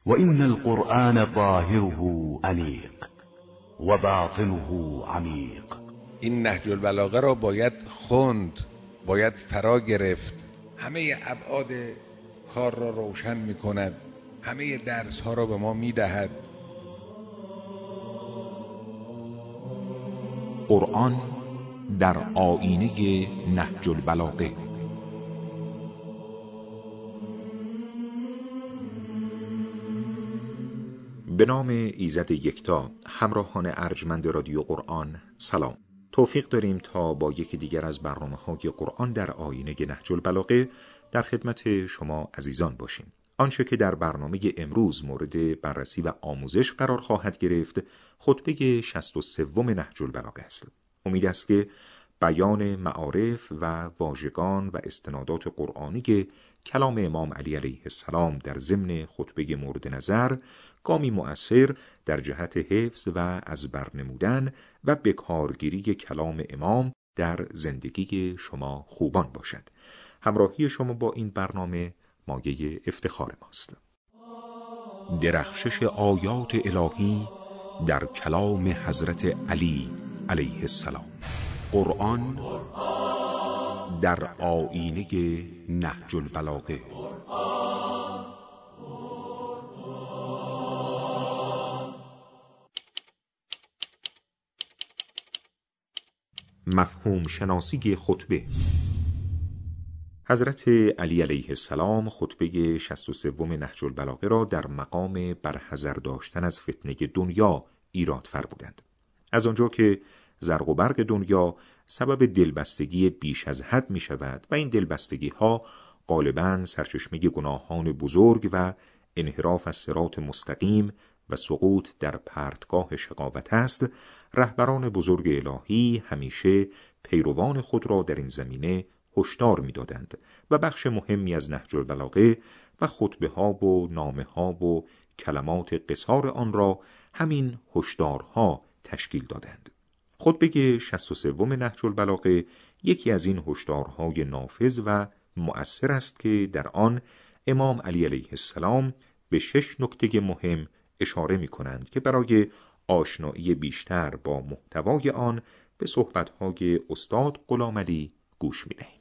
وإن القرآن ظاهره أنيق وباطنه عمیق. این نهج البلاغه را باید خوند، باید فرا گرفت. همه ابعاد کار را روشن می کند، همه درس ها را به ما می دهد. قرآن در آیینه نهج البلاغه. به نام ایزد یکتا. همراهان ارجمند رادیو قرآن سلام. توفیق داریم تا با یکی دیگر از برنامه‌های قرآن در آیینه نهج البلاغه در خدمت شما عزیزان باشیم. آنچه که در برنامه امروز مورد بررسی و آموزش قرار خواهد گرفت خطبه 63 نهج البلاغه است. امید است که بیان معارف و واژگان و استنادات قرآنی کلام امام علی علیه السلام در ضمن خطبه مورد نظر گامی مؤثر در جهت حفظ و از بر نمودن و بکارگیری کلام امام در زندگی شما خوبان باشد. همراهی شما با این برنامه مایه افتخار ماست. درخشش آیات الهی در کلام حضرت علی علیه السلام. قرآن در آیینه نهج البلاغه. مفهوم شناسی خطبه. حضرت علی علیه السلام خطبه 63 نهج البلاغه را در مقام برحذر داشتن از فتنه دنیا ایراد فرمودند. از آنجا که زرق و برق دنیا سبب دلبستگی بیش از حد می شود و این دلبستگی ها غالباً سرچشمه گناهان بزرگ و انحراف از صراط مستقیم و سقوط در پرتگاه شقاوت است، رهبران بزرگ الهی همیشه پیروان خود را در این زمینه هشدار می‌دادند و بخش مهمی از نهج البلاغه و خطبه ها و نامه ها و کلمات قصار آن را همین هشدارها تشکیل دادند. خطبه 63 نهج البلاغه یکی از این هشدارهای نافذ و مؤثر است که در آن امام علی علیه السلام به 6 نکته مهم اشاره می‌کنند که برای آشنایی بیشتر با محتوای آن به صحبت‌های استاد غلامعلی گوش می‌دهیم.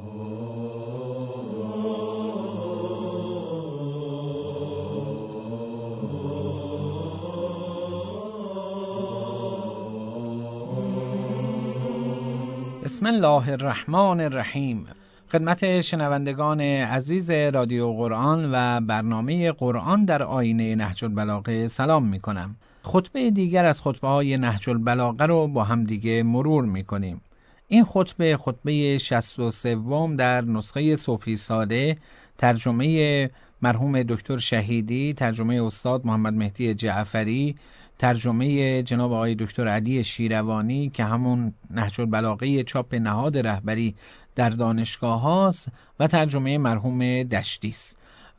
بسم الله الرحمن الرحیم. خدمت شنوندگان عزیز رادیو قرآن و برنامه قرآن در آیینه نهج البلاغه سلام می کنم. خطبه دیگر از خطبه های نهج البلاغه رو با هم دیگه مرور می کنیم. این خطبه 63 در نسخه صبحی ساده، ترجمه مرحوم دکتر شهیدی، ترجمه استاد محمد مهدی جعفری، ترجمه جناب آقای دکتر علی شیروانی که همون نهج البلاغه چاپ نهاد رهبری در دانشگاه هاست و ترجمه مرحوم دشتی است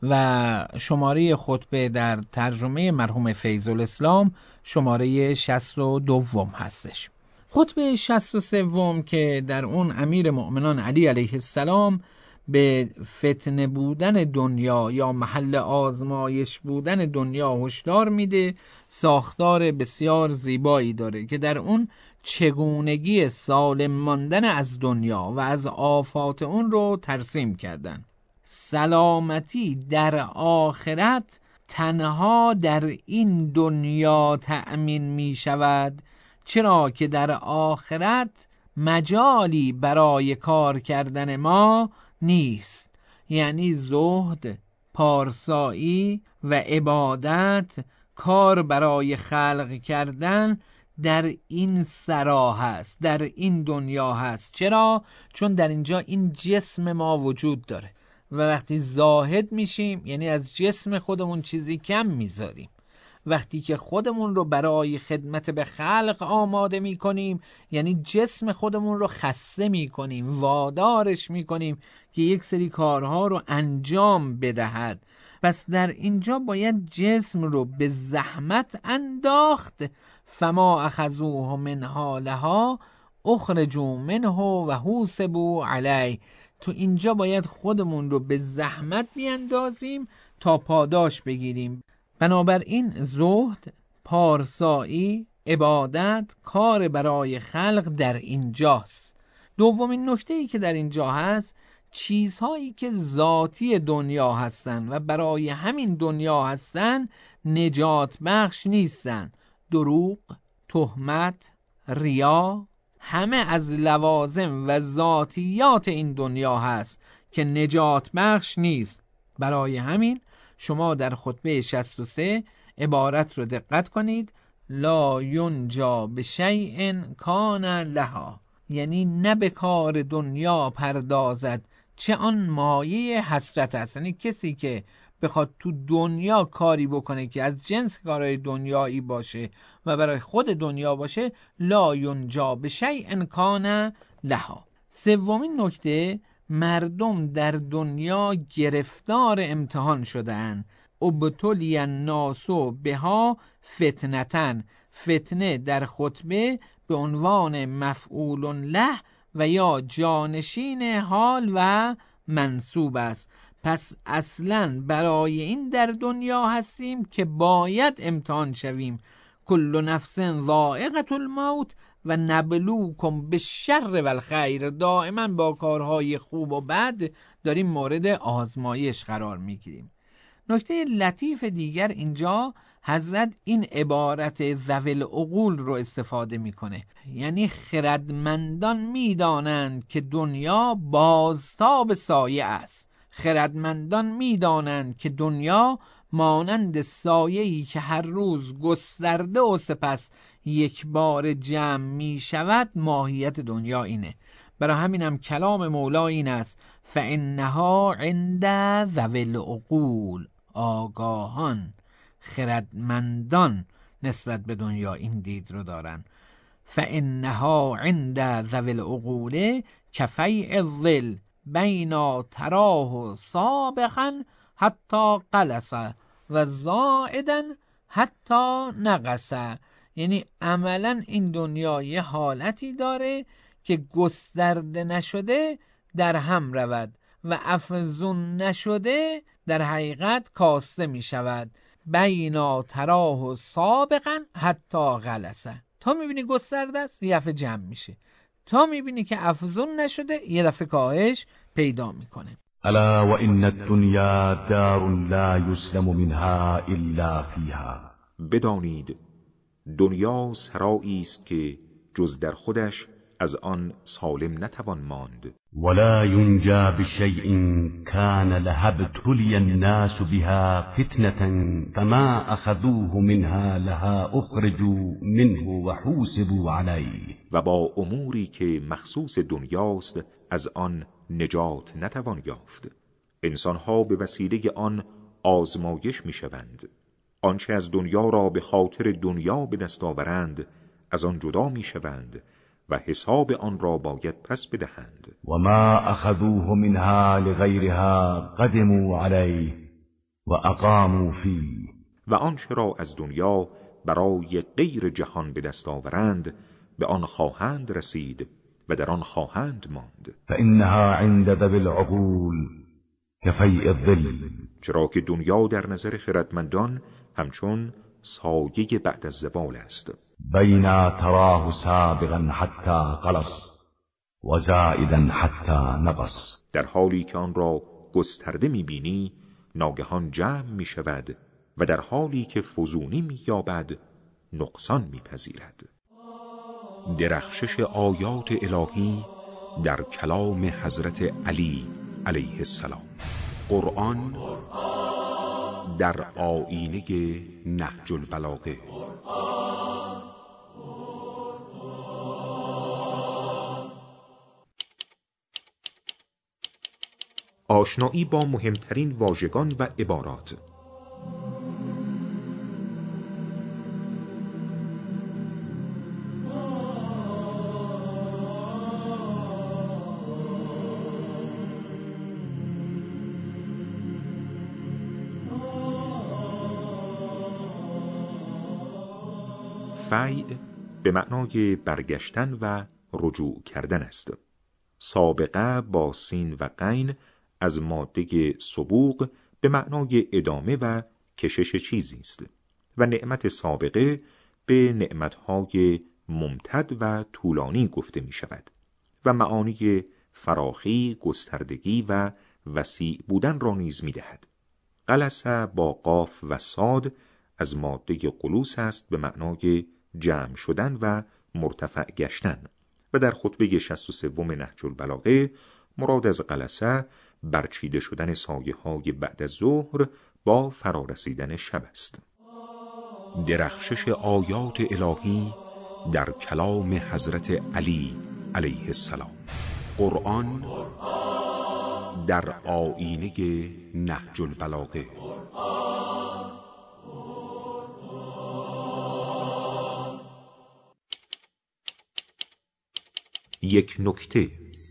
و شماره خطبه در ترجمه مرحوم فیض الاسلام شماره 62 هستش. خطبه 63 که در اون امیر مؤمنان علی علیه السلام به فتنه بودن دنیا یا محل آزمایش بودن دنیا هشدار میده، ساختار بسیار زیبایی داره که در اون چگونگی سالم ماندن از دنیا و از آفات اون رو ترسیم کردن. سلامتی در آخرت تنها در این دنیا تأمین می شود، چرا که در آخرت مجالی برای کار کردن ما نیست. یعنی زهد، پارسایی و عبادت، کار برای خلق کردن در این سرا هست، در این دنیا هست. چرا؟ چون در اینجا این جسم ما وجود داره و وقتی زاهد میشیم یعنی از جسم خودمون چیزی کم میذاریم. وقتی که خودمون رو برای خدمت به خلق آماده می کنیم یعنی جسم خودمون رو خسته می کنیم، وادارش می کنیم که یک سری کارها رو انجام بدهد. پس در اینجا باید جسم رو به زحمت انداخت. فما اخذوه منها لها اخرجوا منه و حوسبوا علیه. تو اینجا باید خودمون رو به زحمت بیاندازیم تا پاداش بگیریم. بنابراین زهد، پارسایی، عبادت، کار برای خلق در اینجاست. دومین نکته‌ای که در اینجا هست، چیزهایی که ذاتی دنیا هستن و برای همین دنیا هستن نجات بخش نیستن. دروغ، تهمت، ریا، همه از لوازم و ذاتیات این دنیا هست که نجات بخش نیست. برای همین شما در خطبه 63 عبارت رو دقت کنید: لا ینجا بشیء کان لها، یعنی نه به کار دنیا پردازد چه آن مایه حسرت است. یعنی کسی که بخواد تو دنیا کاری بکنه که از جنس کارهای دنیایی باشه و برای خود دنیا باشه، لا ینجا بشیء کان لها. سومین نکته، مردم در دنیا گرفتار امتحان شده‌اند. ابتلی الناس بها فتنتن. فتنه در خطبه به عنوان مفعول له و یا جانشین حال و منصوب است. پس اصلا برای این در دنیا هستیم که باید امتحان شویم. کل نفس ذائقة الموت و نبلوکم بالشر و الخیر. دائما با کارهای خوب و بد داریم مورد آزمایش قرار میگیریم. نکته لطیف دیگر اینجا حضرت این عبارت ذوی العقول رو استفاده میکنه، یعنی خردمندان میدانند که دنیا بازتاب سایه است. خردمندان میدانند که دنیا مانند سایه‌ای که هر روز گسترده و سپس یک بار جمع می شود. ماهیت دنیا اینه. برای همینم کلام مولا این است: فإنها عند ذوی العقول. آگاهان، خردمندان نسبت به دنیا این دید رو دارن. فإنها عند ذوی العقول کفیء الظل بینا تراه سابقا حتی قلص و زائدا حتی نقص. یعنی عملا این دنیا یه حالتی داره که گسترده نشده در هم رود و افزون نشده در حقیقت کاسته می شود. بینا تراه سابقا حتی غلص. تا میبینی گسترده است یه دفعه جمع میشه، تا میبینی که افزون نشده یه دفعه کاهش پیدا میکنه. الا و ان الدنیا دار لا یسلم منها الا فیها. بدانید دنیا سرایی است که جز در خودش از آن سالم نتوان ماند. ولا ینجا بشیء کان لهبتلی الناس بها فتنة فما اخذوه منها لها اخرجوا منه وحوسبوا علیه. و با اموری که مخصوص دنیاست از آن نجات نتوان یافت. انسانها به وسیله آن آزمایش می شوند. آنچه از دنیا را به خاطر دنیا به دست آورند از آن جدا می شوند و حساب آن را باید پس بدهند. و ما اخذوه منها لغیرها قدموا علیه و اقاموا فیه. و آنچه را از دنیا برای غیر جهان به دست آورند به آن خواهند رسید و در آن خواهند ماند. فانها عند ذوی العقول کفیء الظل. چرا که دنیا در نظر خردمندان همچون سایه بعد از زوال است. بینا تراه سابقا حتی قلص و زائدا حتی نقص. در حالی که آن را گسترده می‌بینی ناگهان جمع می‌شود و در حالی که فزونی می‌یابد نقصان می‌پذیرد. درخشش آیات الهی در کلام حضرت علی علیه السلام. قرآن در آیینه نهج البلاغه. آشنایی با مهمترین واژگان و عبارات. فیع به معنای برگشتن و رجوع کردن است. سابقه با سین و غین از ماده سبوق به معنای ادامه و کشش چیزی است و نعمت سابقه به نعمتهای ممتد و طولانی گفته می شود و معانی فراخی، گستردگی و وسیع بودن را نیز می دهد. غلسه با قاف و صاد از ماده قلوس است به معنای جمع شدن و مرتفع گشتن و در خطبه 63 نهج البلاغه مراد از غلسه برچیده شدن سایه های بعد از ظهر با فرارسیدن شب است. درخشش آیات الهی در کلام حضرت علی علیه السلام. قرآن در آیینه نهج البلاغه. یک نکته.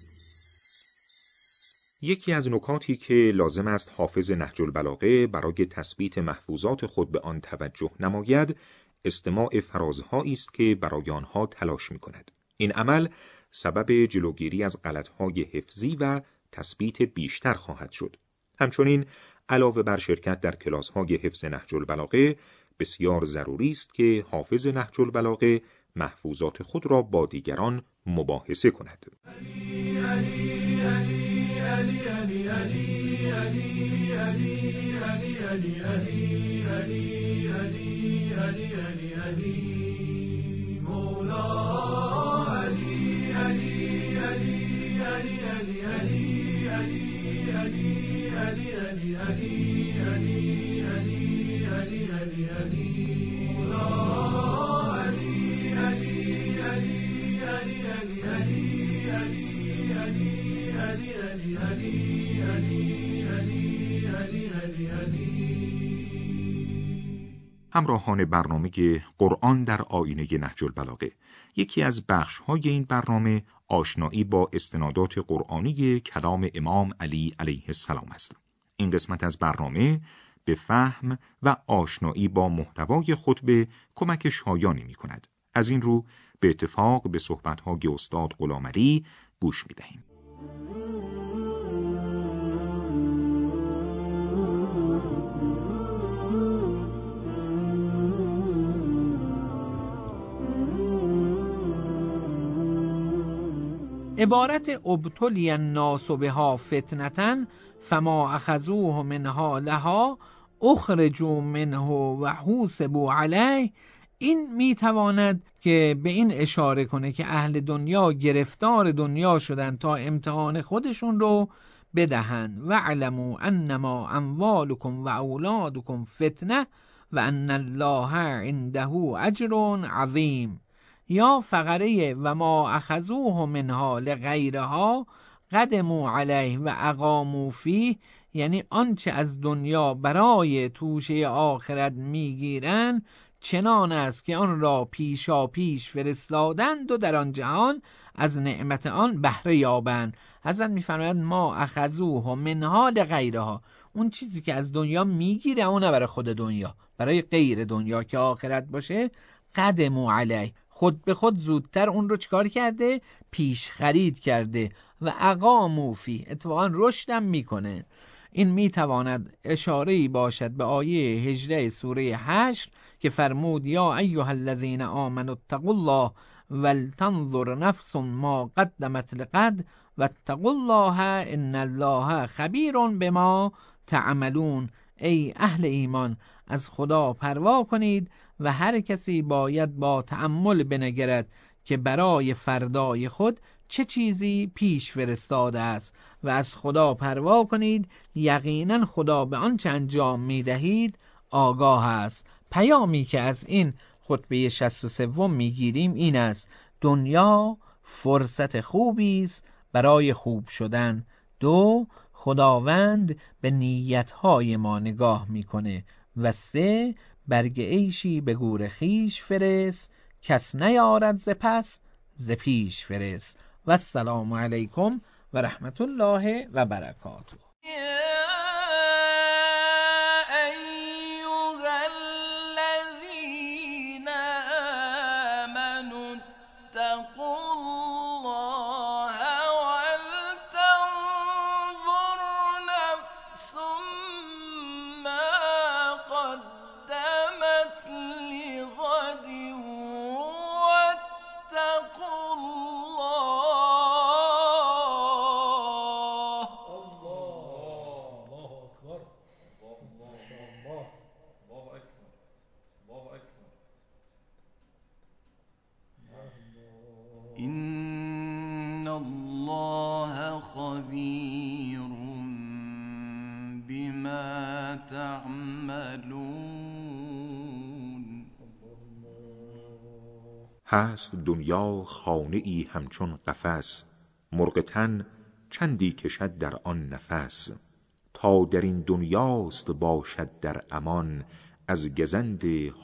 یکی از نکاتی که لازم است حافظ نهج البلاغه برای تثبیت محفوظات خود به آن توجه نماید، استماع فرازهایی است که برای آنها تلاش می‌کند. این عمل سبب جلوگیری از غلط‌های حفظی و تثبیت بیشتر خواهد شد. همچنین علاوه بر شرکت در کلاس‌های حفظ نهج البلاغه، بسیار ضروری است که حافظ نهج البلاغه محفوظات خود را با دیگران مباحثه کند. همراهان برنامه قرآن در آیینه نهج البلاغه، یکی از بخش‌های این برنامه آشنایی با استنادات قرآنی کلام امام علی علیه السلام است. این قسمت از برنامه به فهم و آشنایی با محتوای خطبه کمک شایانی می‌کند. از این رو به اتفاق به صحبت‌های استاد غلامعلی گوش می‌دهیم. عبارت ابتلی الناس بها فتنة فما اخذوه منها لها اخرجوا منه و حوسبوا علیه، این میتواند که به این اشاره کنه که اهل دنیا گرفتار دنیا شدن تا امتحان خودشون رو بدهن. و علموا انما اموالکم و اولادکم فتنه و ان الله عنده اجر عظیم. یا فقره و ما اخذوه منها لغیرها قدموا علیه و اقاموا فیه، یعنی آنچه از دنیا برای توشه آخرت میگیرن چنان است که آن را پیشا پیش فرستادند و در آن جهان از نعمت آن بهره یابند. حضرت میفرماید ما اخذوه منها لغیرها، اون چیزی که از دنیا میگیره اون برای خود دنیا، برای غیر دنیا که آخرت باشه، قدموا علیه، خود به خود زودتر اون رو چکار کرده؟ پیش خرید کرده. و اقاموا فیه، اتفاقا رشدم میکنه. این میتواند اشاره‌ای باشد به آیه 18 سوره حشر که فرمود یا ایها الذین آمنوا اتقوا الله ولتنظر نفس ما قدمت لغد واتقوا الله ان الله خبیر بما تعملون. ای اهل ایمان، از خدا پروا کنید و هر کسی باید با تأمل بنگرد که برای فردای خود چه چیزی پیش فرستاده است و از خدا پروا کنید، یقینا خدا به آنچه انجام می‌دهید آگاه است. پیامی که از این خطبه 63 میگیریم این است: دنیا فرصت خوبی است برای خوب شدن. 2. خداوند به نیت‌های ما نگاه می‌کنه. و 3. برگ عیشی به گور خیش فرست، کس نیارد ز پس ز پیش فرست. و السلام علیکم و رحمت الله و برکاته. قد إن الله خبير بما تعملون. هست دنیا خانه‌ای همچون قفس، مرغ تن چندی کشد در آن نفس. تا در این دنیاست باشد در امان، از گزند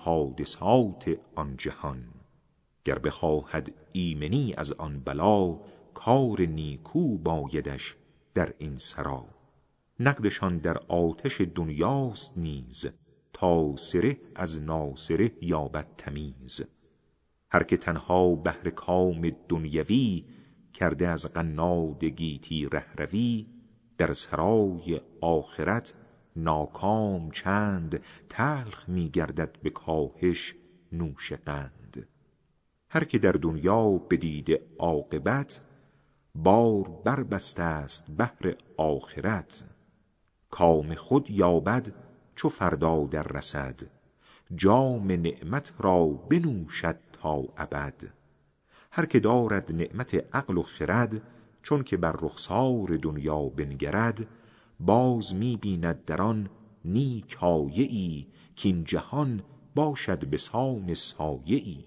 حادثات آن جهان. گر بخواهد ایمنی از آن بلا، کار نیکو بایدش در این سرا. نقدشان در آتش دنیاست نیز، تا سره از ناسره یابد تمیز. هر که تنها بهر کام دنیوی، کرده از قناد گیتی رهروی. در سرای آخرت ناکام چند، تلخ می گردد به کاهش نوش قند. هر که در دنیا بدید عاقبت، بار بربسته است بهر آخرت. کام خود یابد چو فردا در رسد، جام نعمت را بنوشد تا ابد. هر که دارد نعمت عقل و خرد، چون که بر رخسار دنیا بنگرد. باز می بیند در آن نیک آیه‌ای، کاین جهان باشد بسان سایه‌ای.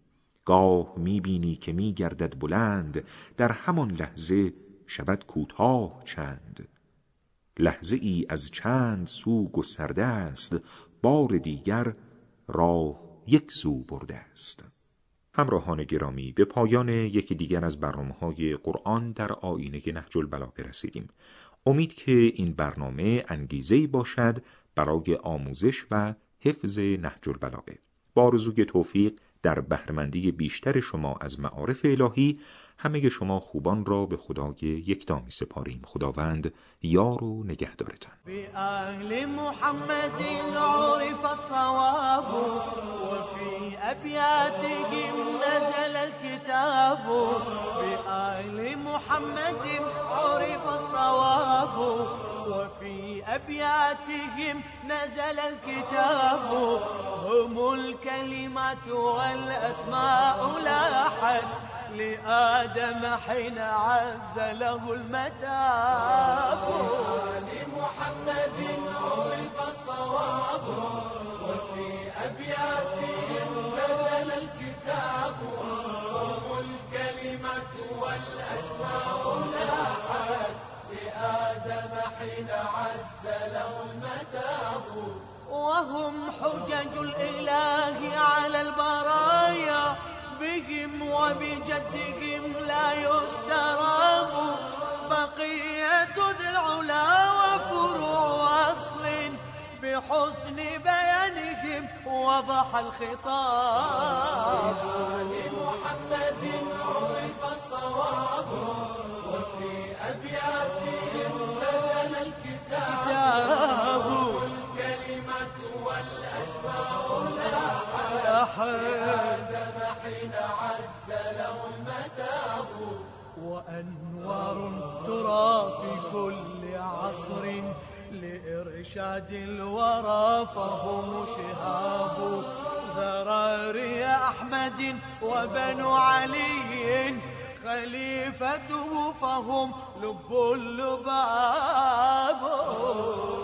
گاه می بینی که می گردد بلند، در همان لحظه شود کوتاه چند. لحظه ای از چند سو گسترده است، بار دیگر راه یک سو برده است. همراهان گرامی، به پایان یکی دیگر از برنامه‌های قرآن در آیینه نهج البلاغه رسیدیم. امید که این برنامه انگیزه‌ای باشد برای آموزش و حفظ نهج البلاغه. با آرزوی توفیق در بهره‌مندی بیشتر شما از معارف الهی، همه شما خوبان را به خدای یکتا می‌سپاریم. خداوند یار و نگهدارتان. به اهل محمد عرف الصواب، وفي ابياتهم نزل الكتاب. به اهل محمد عرف الصواب، وفي ابياتهم نزل الكتاب. هم الكلمات والاسماء لاحت لآدم حين عز له المتاب. لمحمد عرف الصواب، وفي أبياتهم نزل الكتاب. هم الكلمة والأسماء لاحت لآدم حين عز له المتاب. وهم حجج الإله على البرايا، بهم وبجدهم لا يستراب. بقية ذي العلا وفروع أصل، بحسن بيانهم وضح الخطاب. لمحمد عرف الصواب، وفي أبياتهم نزل الكتاب. الكلمة والأسماء لاحت حين عز له المتاب. وأنوار ترى في كل عصر، لإرشاد الورى فهم شهاب. ذراري أحمد وبنو علي، خليفته فهم لب اللباب.